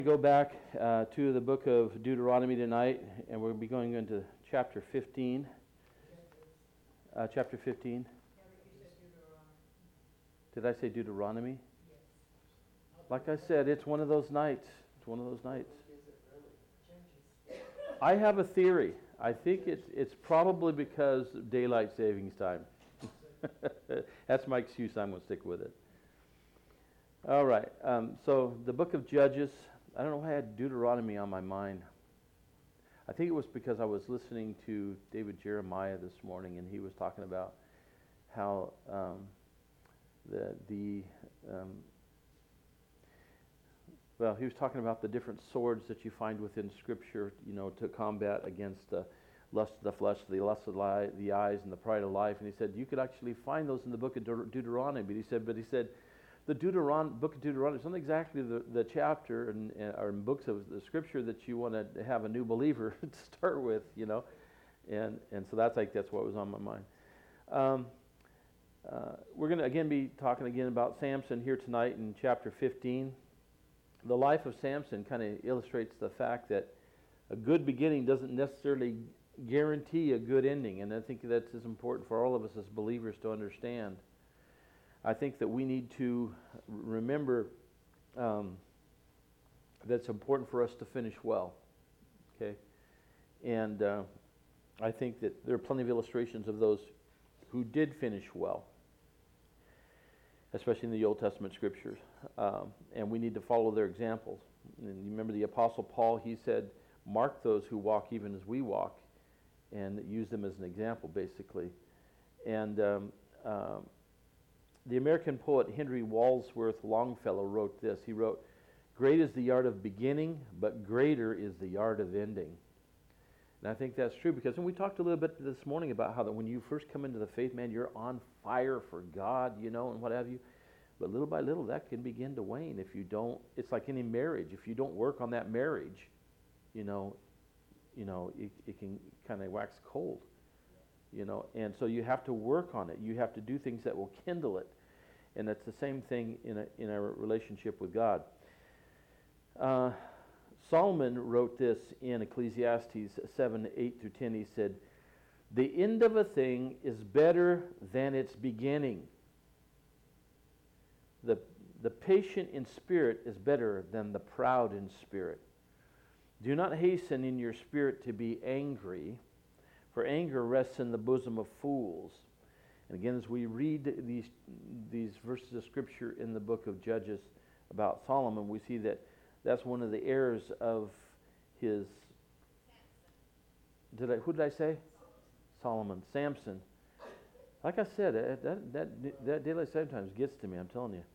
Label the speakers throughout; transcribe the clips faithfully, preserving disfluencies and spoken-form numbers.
Speaker 1: Go back uh, to the book of Deuteronomy tonight, and we'll be going into chapter fifteen. Uh, chapter fifteen. Did I say Deuteronomy? Like I said, it's one of those nights. It's one of those nights. I have a theory. I think it's it's probably because of daylight savings time. That's my excuse. I'm going to stick with it. All right. Um, so the book of Judges. I don't know why I had Deuteronomy on my mind. I think it was because I was listening to David Jeremiah this morning, and he was talking about how um, the the um, well, he was talking about the different swords that you find within Scripture, you know, to combat against the lust of the flesh, the lust of the, the eyes, and the pride of life. And he said you could actually find those in the book of De- Deuteronomy. But he said, but he said. The Deuteron- book of Deuteronomy is not exactly the, the chapter and, and, or books of the Scripture that you want to have a new believer to start with, you know, and and so that's like that's what was on my mind. Um, uh, we're going to again be talking again about Samson here tonight in chapter fifteen. The life of Samson kind of illustrates the fact that a good beginning doesn't necessarily guarantee a good ending, and I think that's as important for all of us as believers to understand. I think that we need to remember um, that it's important for us to finish well, okay? And uh, I think that there are plenty of illustrations of those who did finish well, especially in the Old Testament Scriptures. Um, and we need to follow their examples. And you remember the Apostle Paul, he said, mark those who walk even as we walk, and use them as an example, basically. And um, um, the American poet Henry Wadsworth Longfellow wrote this. He wrote, "Great is the art of beginning, but greater is the art of ending." And I think that's true because, and we talked a little bit this morning about how that when you first come into the faith, man, you're on fire for God, you know, and what have you. But little by little, that can begin to wane if you don't. It's like any marriage. If you don't work on that marriage, you know, you know, it, it can kind of wax cold. You know, and so you have to work on it. You have to do things that will kindle it, and that's the same thing in a in our relationship with God. Uh, Solomon wrote this in Ecclesiastes seven, eight through ten. He said, "The end of a thing is better than its beginning. The the patient in spirit is better than the proud in spirit. Do not hasten in your spirit to be angry, for anger rests in the bosom of fools." And again, as we read these these verses of Scripture in the book of Judges about Solomon, we see that that's one of the errors of his. Did I? Who did I say? Solomon. Samson. Like I said, that that that daylight sometimes gets to me. I'm telling you.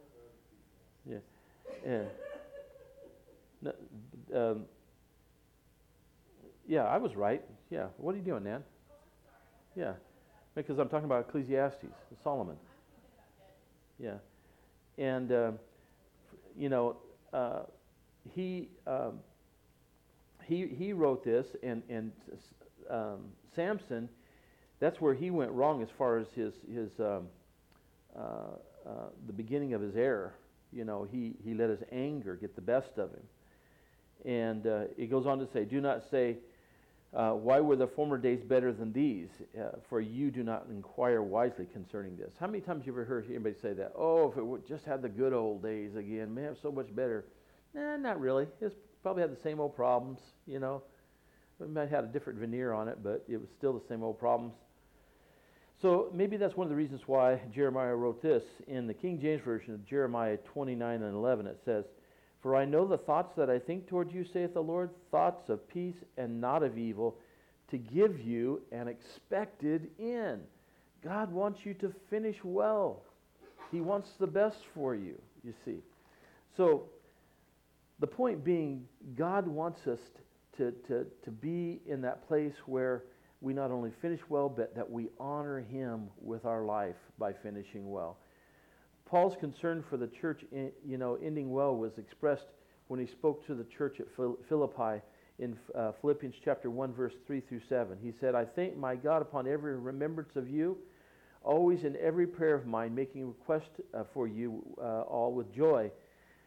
Speaker 1: Yeah. Yeah. No, um, yeah, I was right. Yeah. What are you doing, Nan? Yeah. Because I'm talking about Ecclesiastes, Solomon. Yeah. And, uh, you know, uh, he, um, he he wrote this, and, and um, Samson, that's where he went wrong as far as his, his um, uh, uh, the beginning of his error. You know, he, he let his anger get the best of him. And uh, it goes on to say, "Do not say, Uh, why were the former days better than these? Uh, for you do not inquire wisely concerning this." How many times have you ever heard anybody say that? "Oh, if it would just had the good old days again, man, it's so much better." Nah, not really. It's probably had the same old problems, you know. It might have had a different veneer on it, but it was still the same old problems. So maybe that's one of the reasons why Jeremiah wrote this. In the King James Version of Jeremiah twenty-nine and eleven, it says, "For I know the thoughts that I think toward you, saith the Lord, thoughts of peace and not of evil, to give you an expected end." God wants you to finish well. He wants the best for you, you see. So the point being, God wants us to, to, to be in that place where we not only finish well, but that we honor Him with our life by finishing well. Paul's concern for the church, you know, ending well was expressed when he spoke to the church at Philippi in uh, Philippians chapter one, verse three through seven. He said, "I thank my God upon every remembrance of you, always in every prayer of mine, making request uh, for you uh, all with joy,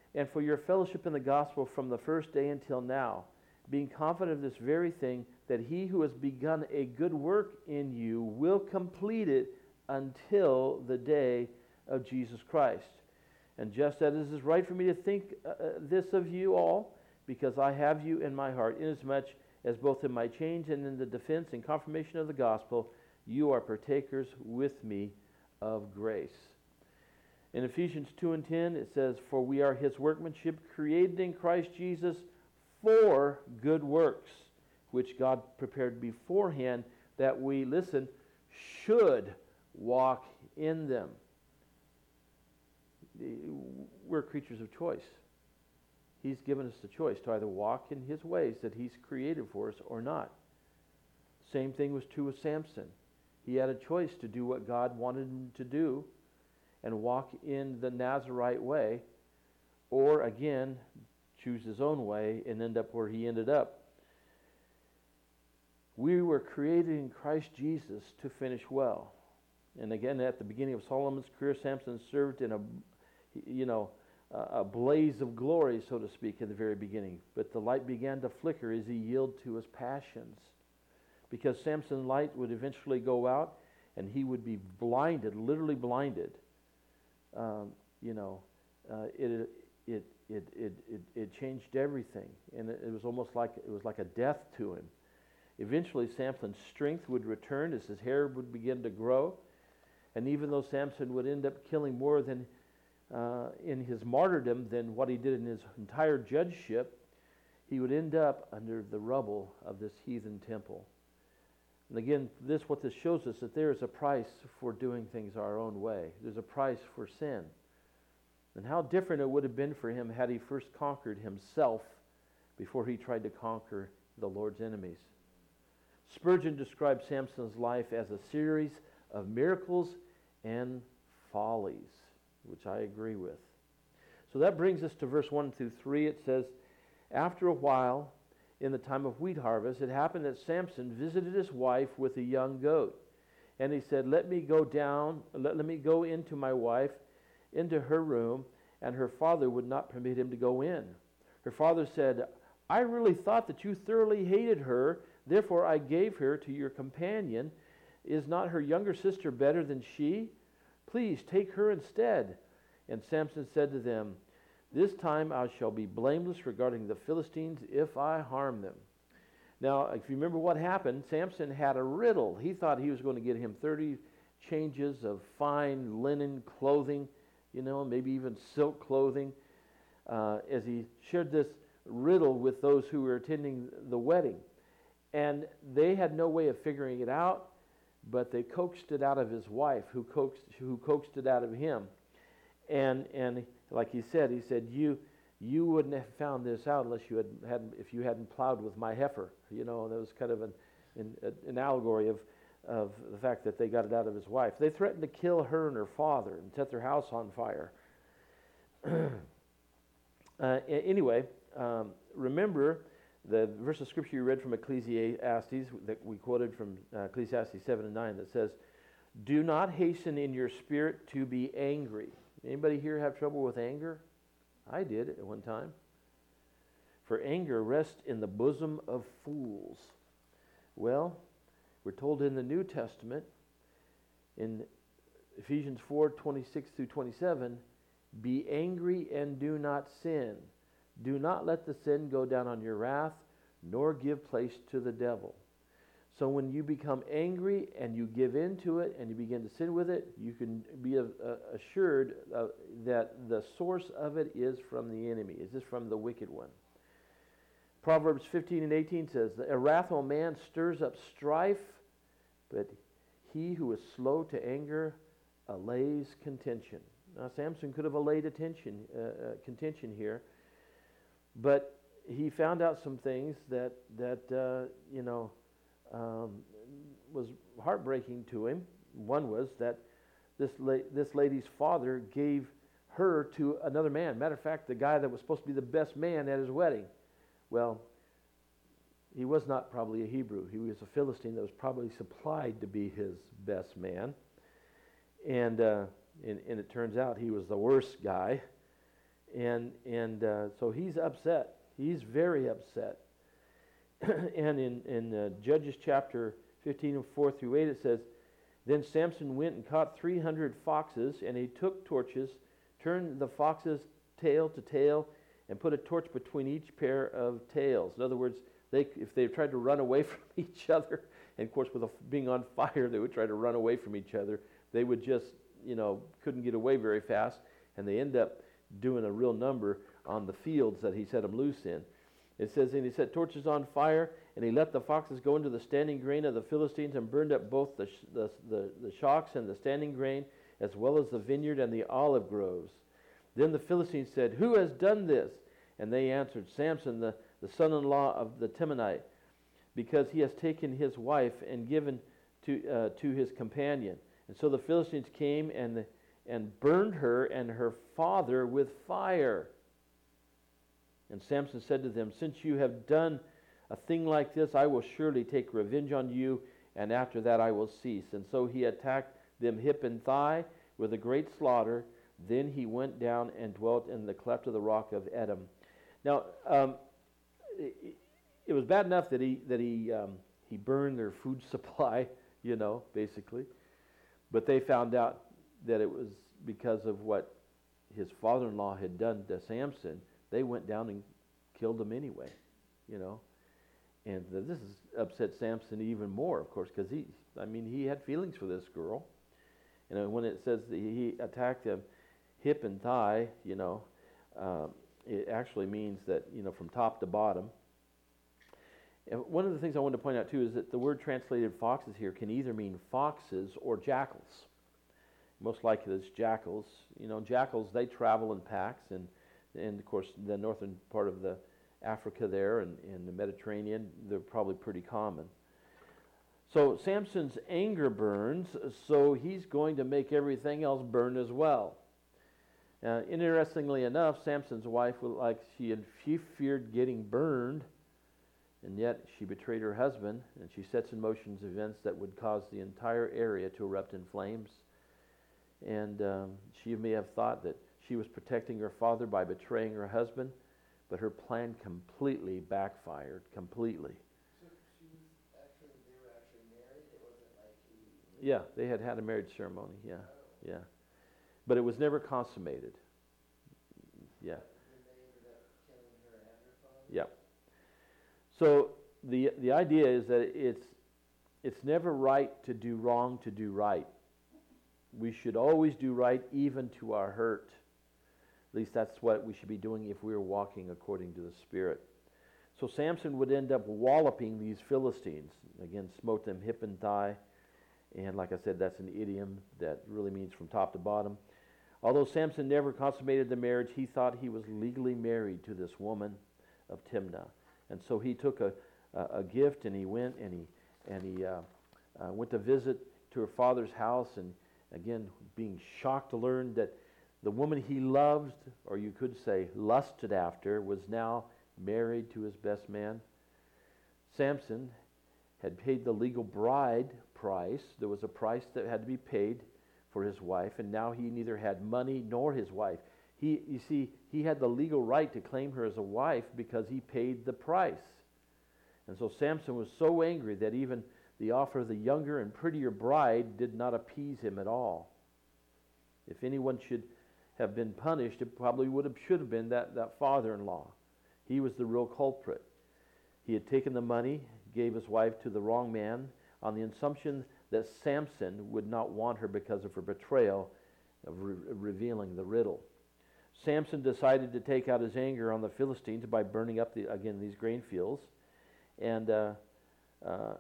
Speaker 1: and for your fellowship in the gospel from the first day until now, being confident of this very thing, that he who has begun a good work in you will complete it until the day of Jesus Christ. And just as it is right for me to think uh, this of you all, because I have you in my heart, inasmuch as both in my change and in the defense and confirmation of the gospel, you are partakers with me of grace. In Ephesians two and ten, it says, for we are his workmanship, created in Christ Jesus for good works, which God prepared beforehand that we, listen, should walk in them. We're creatures of choice. He's given us the choice to either walk in his ways that he's created for us or not. Same thing was true with Samson. He had a choice to do what God wanted him to do and walk in the Nazirite way, or again, choose his own way and end up where he ended up. We were created in Christ Jesus to finish well. And again, at the beginning of Solomon's career, Samson served in a, you know, a blaze of glory, so to speak, in the very beginning. But the light began to flicker as he yielded to his passions. Because Samson's light would eventually go out and he would be blinded, literally blinded. Um, you know, uh, it, it, it, it, it, it changed everything. And it, it was almost like, it was like a death to him. Eventually, Samson's strength would return as his hair would begin to grow. And even though Samson would end up killing more than uh, in his martyrdom than what he did in his entire judgeship, he would end up under the rubble of this heathen temple. And again, this what this shows us, that there is a price for doing things our own way. There's a price for sin. And how different it would have been for him had he first conquered himself before he tried to conquer the Lord's enemies. Spurgeon described Samson's life as a series of miracles and follies, which I agree with. So that brings us to verse one through three. It says, after a while, in the time of wheat harvest, it happened that Samson visited his wife with a young goat. And he said, let me go down, let, let me go into my wife, into her room. And her father would not permit him to go in. Her father said, I really thought that you thoroughly hated her, therefore I gave her to your companion. Is not her younger sister better than she? Please take her instead. And Samson said to them, this time I shall be blameless regarding the Philistines if I harm them. Now, if you remember what happened, Samson had a riddle. He thought he was going to get him thirty changes of fine linen clothing, you know, maybe even silk clothing, uh, as he shared this riddle with those who were attending the wedding. And they had no way of figuring it out, but they coaxed it out of his wife, who coaxed, who coaxed it out of him. And and like he said, he said, you you wouldn't have found this out unless you had, hadn't, if you hadn't plowed with my heifer. You know, and that was kind of an, an, an allegory of, of the fact that they got it out of his wife. They threatened to kill her and her father and set their house on fire. uh, anyway, um, remember the verse of scripture you read from Ecclesiastes that we quoted from uh, Ecclesiastes seven and nine that says, do not hasten in your spirit to be angry. Anybody here have trouble with anger? I did at one time. For anger rests in the bosom of fools. Well, we're told in the New Testament, in Ephesians four, twenty-six through twenty-seven, be angry and do not sin. Do not let the sin go down on your wrath, nor give place to the devil. So when you become angry and you give in to it and you begin to sin with it, you can be a, a, assured uh, that the source of it is from the enemy. Is this from the wicked one? Proverbs fifteen and eighteen says, a wrathful man stirs up strife, but he who is slow to anger allays contention. Now Samson could have allayed attention, uh, uh, contention here, but he found out some things that, that uh, you know, Um, was heartbreaking to him. One was that this la- this lady's father gave her to another man. Matter of fact, the guy that was supposed to be the best man at his wedding. Well, he was not probably a Hebrew. He was a Philistine that was probably supplied to be his best man. And, uh, and, and it turns out he was the worst guy. And, and uh, so he's upset. He's very upset. And in, in uh, Judges chapter fifteen, four through eight, it says, Then Samson went and caught three hundred foxes, and he took torches, turned the foxes tail to tail, and put a torch between each pair of tails. In other words, they, if they tried to run away from each other, and of course with a, being on fire, they would try to run away from each other, they would just, you know, couldn't get away very fast, and they end up doing a real number on the fields that he set them loose in. It says, and he set torches on fire, and he let the foxes go into the standing grain of the Philistines and burned up both the, sh- the, the, the shocks and the standing grain, as well as the vineyard and the olive groves. Then the Philistines said, Who has done this? And they answered, Samson, the, the son-in-law of the Timonite, because he has taken his wife and given to, uh, to his companion. And so the Philistines came and, and burned her and her father with fire. And Samson said to them, Since you have done a thing like this, I will surely take revenge on you, and after that I will cease. And so he attacked them hip and thigh with a great slaughter. Then he went down and dwelt in the cleft of the rock of Edom. Now, um, it, it was bad enough that he that he um, he burned their food supply, you know, basically. But they found out that it was because of what his father-in-law had done to Samson. They went down and killed him anyway, you know. And this has upset Samson even more, of course, because he, I mean, he had feelings for this girl. You know, when it says that he attacked him hip and thigh, you know, um, it actually means that, you know, from top to bottom. And one of the things I wanted to point out, too, is that the word translated foxes here can either mean foxes or jackals. Most likely it's jackals. You know, jackals, they travel in packs, and And, of course, the northern part of the Africa there and in the Mediterranean, they're probably pretty common. So Samson's anger burns, so he's going to make everything else burn as well. Uh, interestingly enough, Samson's wife, like she had, she feared getting burned, and yet she betrayed her husband, and she sets in motion events that would cause the entire area to erupt in flames. And um, she may have thought that she was protecting her father by betraying her husband, but her plan completely backfired, completely.
Speaker 2: So she was actually, they were actually married? It wasn't like he...
Speaker 1: Yeah, they had had a marriage ceremony, yeah, oh. yeah. But it was never consummated. Yeah.
Speaker 2: And they ended up killing her and her father?
Speaker 1: Yeah. So the the idea is that it's it's never right to do wrong to do right. We should always do right even to our hurt. At least that's what we should be doing if we were walking according to the Spirit. So Samson would end up walloping these Philistines. Again, smote them hip and thigh. And like I said, that's an idiom that really means from top to bottom. Although Samson never consummated the marriage, he thought he was legally married to this woman of Timnah. And so he took a, a, a gift, and he went and he and he uh, uh, went to visit to her father's house, and again, being shocked to learn that the woman he loved, or you could say lusted after, was now married to his best man. Samson had paid the legal bride price. There was a price that had to be paid for his wife, and now he neither had money nor his wife. He, you see, he had the legal right to claim her as a wife because he paid the price. And so Samson was so angry that even the offer of the younger and prettier bride did not appease him at all. If anyone should have been punished, it probably would have should have been that, that father-in-law. He was the real culprit. He had taken the money, gave his wife to the wrong man, on the assumption that Samson would not want her because of her betrayal of re- revealing the riddle. Samson decided to take out his anger on the Philistines by burning up, the, again, these grain fields. And uh, uh,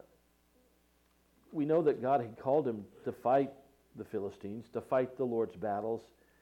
Speaker 1: we know that God had called him to fight the Philistines, to fight the Lord's battles,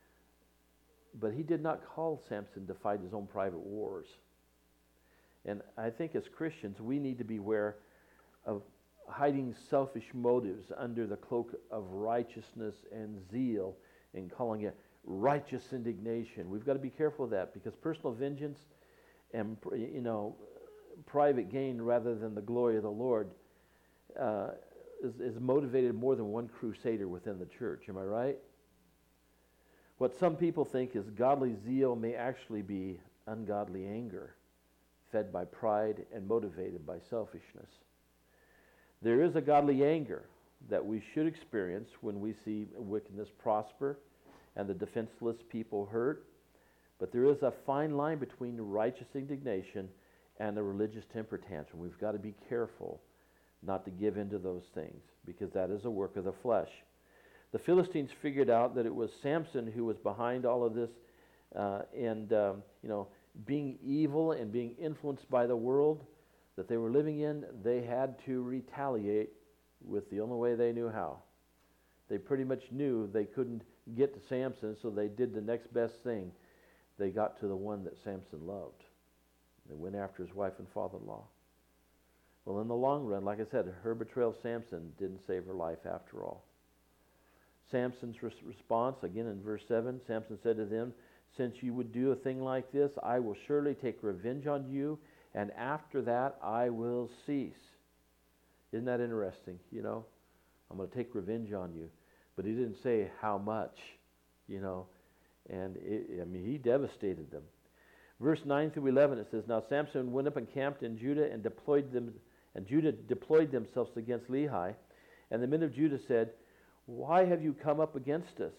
Speaker 1: but he did not call Samson to fight his own private wars. And I think as Christians, we need to beware of hiding selfish motives under the cloak of righteousness and zeal and calling it righteous indignation. We've got to be careful of that, because personal vengeance and, you know, private gain rather than the glory of the Lord uh, is, is motivated more than one crusader within the church. Am I right? What some people think is godly zeal may actually be ungodly anger, fed by pride and motivated by selfishness. There is a godly anger that we should experience when we see wickedness prosper and the defenseless people hurt, but there is a fine line between righteous indignation and a religious temper tantrum. We've got to be careful not to give in to those things, because that is a work of the flesh. The Philistines figured out that it was Samson who was behind all of this, uh, and um, you know, being evil and being influenced by the world that they were living in. They had to retaliate with the only way they knew how. They pretty much knew they couldn't get to Samson, so they did the next best thing. They got to the one that Samson loved. They went after his wife and father-in-law. Well, in the long run, like I said, her betrayal of Samson didn't save her life after all. Samson's res- response, again in verse seven, Samson said to them, "Since you would do a thing like this, I will surely take revenge on you, and after that I will cease." Isn't that interesting? You know, I'm going to take revenge on you. But he didn't say how much, you know. And, it, I mean, he devastated them. Verse nine through eleven, it says, "Now Samson went up and camped in Judah and deployed them, and Judah deployed themselves against Lehi. And the men of Judah said, 'Why have you come up against us?'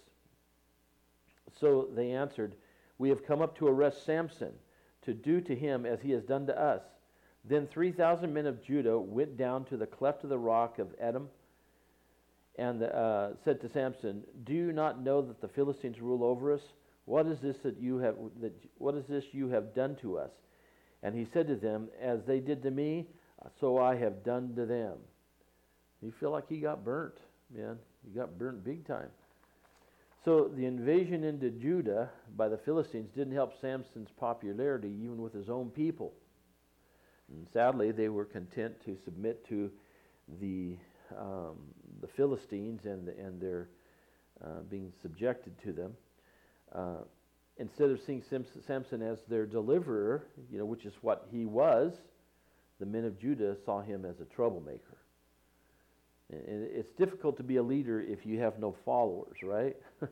Speaker 1: So they answered, 'We have come up to arrest Samson, to do to him as he has done to us.' Then three thousand men of Judah went down to the cleft of the rock of Edom and uh, said to Samson, 'Do you not know that the Philistines rule over us? What is this that you have that what is this you have done to us?' And he said to them, 'As they did to me, so I have done to them.'" You feel like he got burnt, man. He got burnt big time. So the invasion into Judah by the Philistines didn't help Samson's popularity even with his own people. And sadly, they were content to submit to the um, the Philistines and and their uh, being subjected to them, uh, instead of seeing Samson as their deliverer, you know, which is what he was. The men of Judah saw him as a troublemaker. And it's difficult to be a leader if you have no followers, right?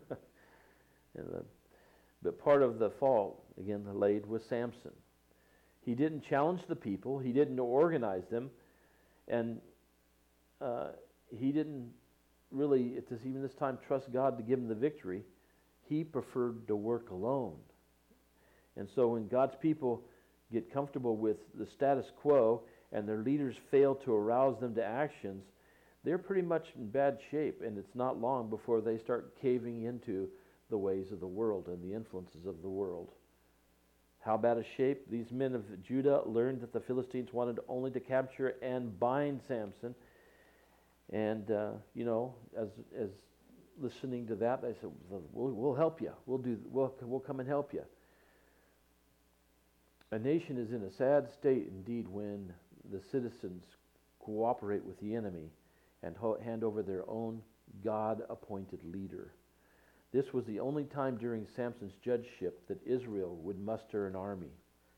Speaker 1: and the, but part of the fault, again, laid with Samson. He didn't challenge the people. He didn't organize them. And uh, he didn't really, at this, even this time, trust God to give him the victory. He preferred to work alone. And so when God's people get comfortable with the status quo and their leaders fail to arouse them to actions, they're pretty much in bad shape. And it's not long before they start caving into the ways of the world and the influences of the world. How bad a shape? These men of Judah learned that the Philistines wanted only to capture and bind Samson. And, uh, you know, as as listening to that, they said, we'll, we'll help you. We'll, do, we'll, we'll come and help you. A nation is in a sad state indeed when the citizens cooperate with the enemy and ho- hand over their own God-appointed leader. This was the only time during Samson's judgeship that Israel would muster an army.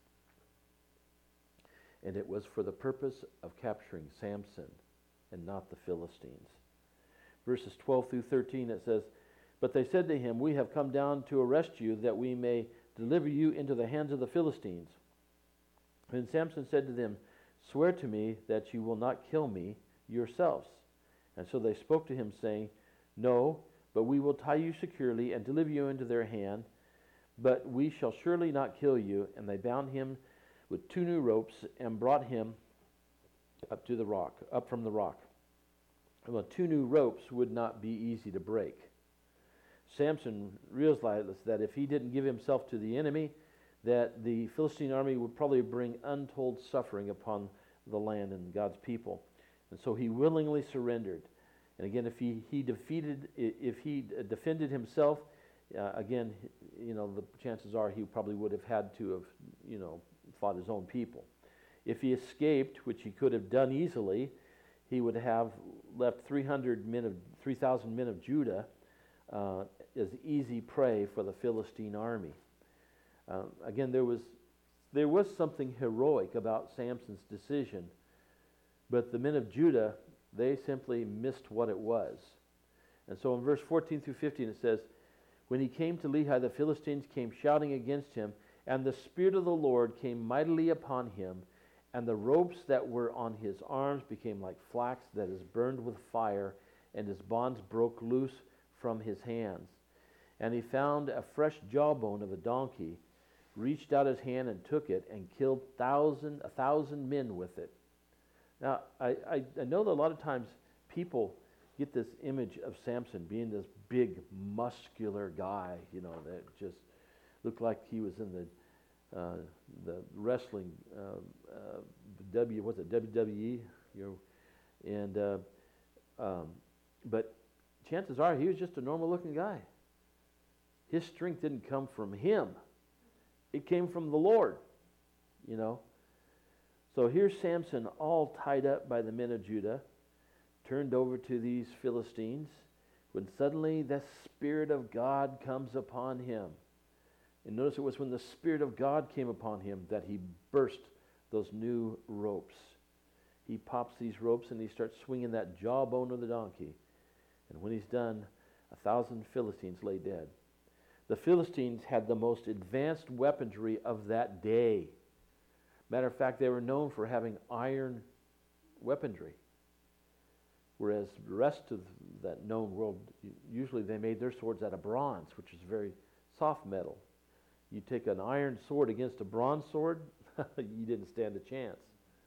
Speaker 1: And it was for the purpose of capturing Samson and not the Philistines. Verses twelve through thirteen, it says, "But they said to him, 'We have come down to arrest you, that we may deliver you into the hands of the Philistines.' And Samson said to them, 'Swear to me that you will not kill me yourselves.' And so they spoke to him, saying, 'No, but we will tie you securely and deliver you into their hand, but we shall surely not kill you.' And they bound him with two new ropes and brought him up to the rock, up from the rock. Well, two new ropes would not be easy to break. Samson realized that if he didn't give himself to the enemy, that the Philistine army would probably bring untold suffering upon the land and God's people. And so he willingly surrendered. And again, if he, he defeated, if he defended himself, uh, again, you know, the chances are he probably would have had to have, you know, fought his own people. If he escaped, which he could have done easily, he would have left three hundred men of three thousand men of Judah uh, as easy prey for the Philistine army. Um, again, there was there was something heroic about Samson's decision, but the men of Judah, they simply missed what it was. And so in verse fourteen through fifteen it says, When he came to Lehi, the Philistines came shouting against him, and the Spirit of the Lord came mightily upon him, and the ropes that were on his arms became like flax that is burned with fire, and his bonds broke loose from his hands. And he found a fresh jawbone of a donkey, reached out his hand and took it, and killed thousand, a thousand men with it. Now, I, I, I know that a lot of times people get this image of Samson being this big, muscular guy, you know, that just looked like he was in the uh, the wrestling uh, uh, W, what's it, W W E, you know, and uh, um, but chances are he was just a normal-looking guy. His strength didn't come from him; it came from the Lord, you know. So here's Samson, all tied up by the men of Judah, turned over to these Philistines, when suddenly the Spirit of God comes upon him. And notice it was when the Spirit of God came upon him that he burst those new ropes. He pops these ropes and he starts swinging that jawbone of the donkey. And when he's done, a thousand Philistines lay dead. The Philistines had the most advanced weaponry of that day. Matter of fact, they were known for having iron weaponry. Whereas the rest of that known world, usually they made their swords out of bronze, which is very soft metal. You take an iron sword against a bronze sword, you didn't stand a chance.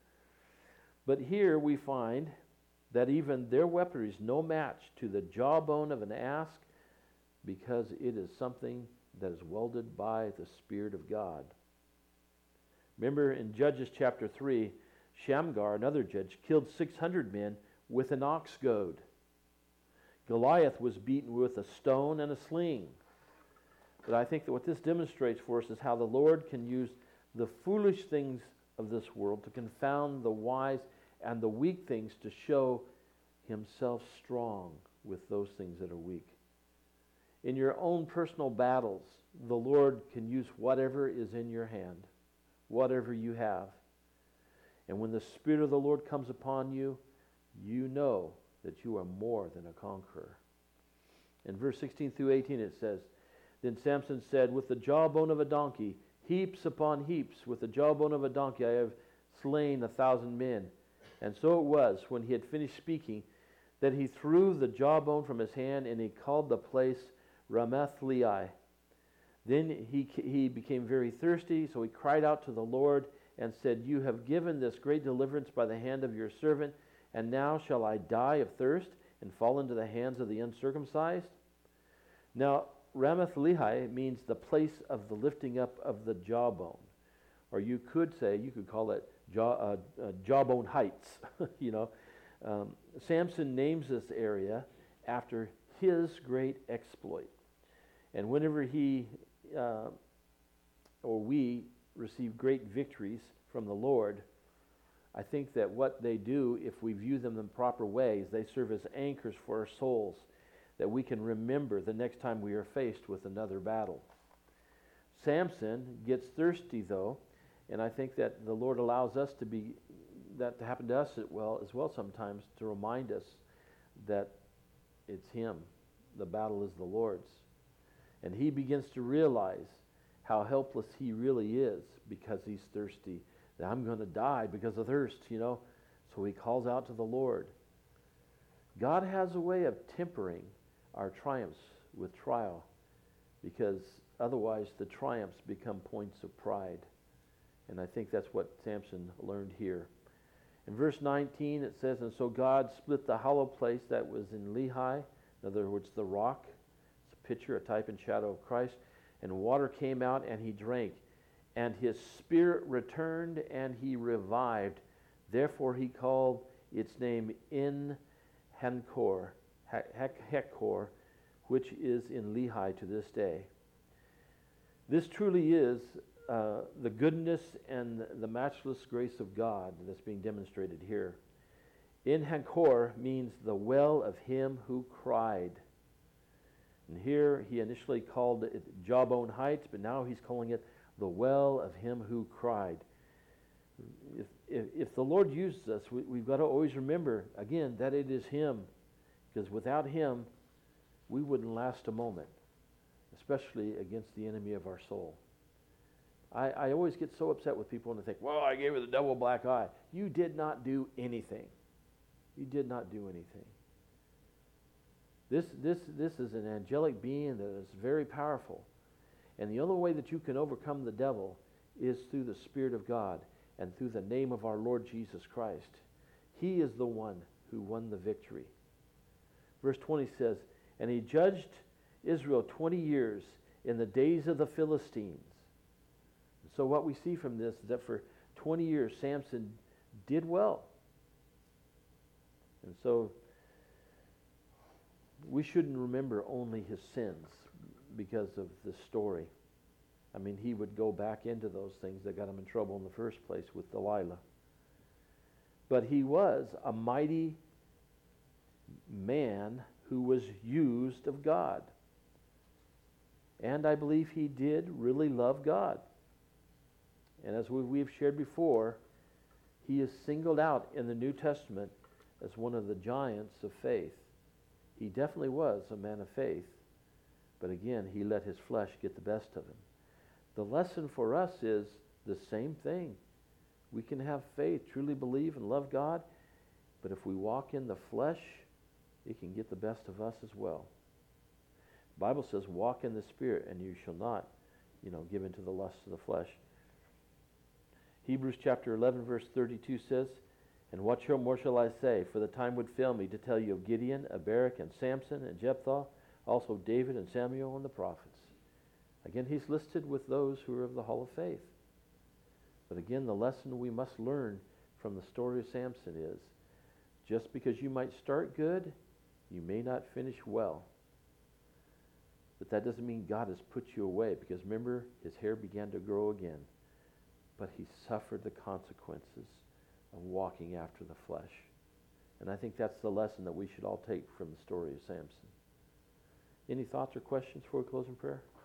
Speaker 1: But here we find that even their weaponry is no match to the jawbone of an ass, because it is something that is welded by the Spirit of God. Remember in Judges chapter three, Shamgar, another judge, killed six hundred men with an ox goad. Goliath was beaten with a stone and a sling. But I think that what this demonstrates for us is how the Lord can use the foolish things of this world to confound the wise, and the weak things to show himself strong with those things that are weak. In your own personal battles, the Lord can use whatever is in your hand, whatever you have. And when the Spirit of the Lord comes upon you, you know that you are more than a conqueror. In verse sixteen through eighteen it says, Then Samson said, With the jawbone of a donkey, heaps upon heaps, with the jawbone of a donkey I have slain a thousand men. And so it was, when he had finished speaking, that he threw the jawbone from his hand, and he called the place Ramath-lehi. Then he, he became very thirsty, so he cried out to the Lord and said, You have given this great deliverance by the hand of your servant, and now shall I die of thirst and fall into the hands of the uncircumcised? Now, Ramath-lehi means the place of the lifting up of the jawbone. Or you could say, you could call it jaw, uh, uh, jawbone heights. you know, um, Samson names this area after his great exploit. And whenever he uh, or we receive great victories from the Lord, I think that what they do, if we view them in proper ways, they serve as anchors for our souls, that we can remember the next time we are faced with another battle. Samson gets thirsty, though, and I think that the Lord allows us to be, that to happen to us as well, as well sometimes, to remind us that it's him. The battle is the Lord's. And he begins to realize how helpless he really is because he's thirsty. That I'm going to die because of thirst, you know. So he calls out to the Lord. God has a way of tempering our triumphs with trial, because otherwise the triumphs become points of pride. And I think that's what Samson learned here. In verse nineteen it says, And so God split the hollow place that was in Lehi, in other words the rock. It's a picture, a type and shadow of Christ. And water came out and he drank. And his spirit returned and he revived. Therefore he called its name En Hankor, Hekor, which is in Lehi to this day. This truly is uh, the goodness and the matchless grace of God that's being demonstrated here. En Hankor means the well of him who cried. And here he initially called it Jawbone Heights, but now he's calling it the well of him who cried. If, if, if the Lord uses us, we, we've got to always remember, again, that it is him. Because without him, we wouldn't last a moment. especially against the enemy of our soul. I, I always get so upset with people when they think, well, I gave her the double black eye. You did not do anything. You did not do anything. This, this, this is an angelic being that is very powerful. And the only way that you can overcome the devil is through the Spirit of God and through the name of our Lord Jesus Christ. He is the one who won the victory. Verse twenty says, and he judged Israel twenty years in the days of the Philistines. So what we see from this is that for twenty years Samson did well. And so we shouldn't remember only his sins because of this story. I mean, he would go back into those things that got him in trouble in the first place with Delilah. But he was a mighty man who was used of God. And I believe he did really love God. And as we, we've shared before, he is singled out in the New Testament as one of the giants of faith. He definitely was a man of faith. But again, he let his flesh get the best of him. The lesson for us is the same thing. We can have faith, truly believe and love God, but if we walk in the flesh, it can get the best of us as well. The Bible says, walk in the Spirit, and you shall not, you know, give into the lusts of the flesh. Hebrews chapter eleven, verse thirty-two says, and what more shall I say? For the time would fail me to tell you of Gideon, Abarak, and Samson, and Jephthah, also David and Samuel and the prophets. Again, he's listed with those who are of the hall of faith. But again, the lesson we must learn from the story of Samson is, just because you might start good, you may not finish well. But that doesn't mean God has put you away, because remember, his hair began to grow again. But he suffered the consequences of walking after the flesh. And I think that's the lesson that we should all take from the story of Samson. Any thoughts or questions before we close in prayer?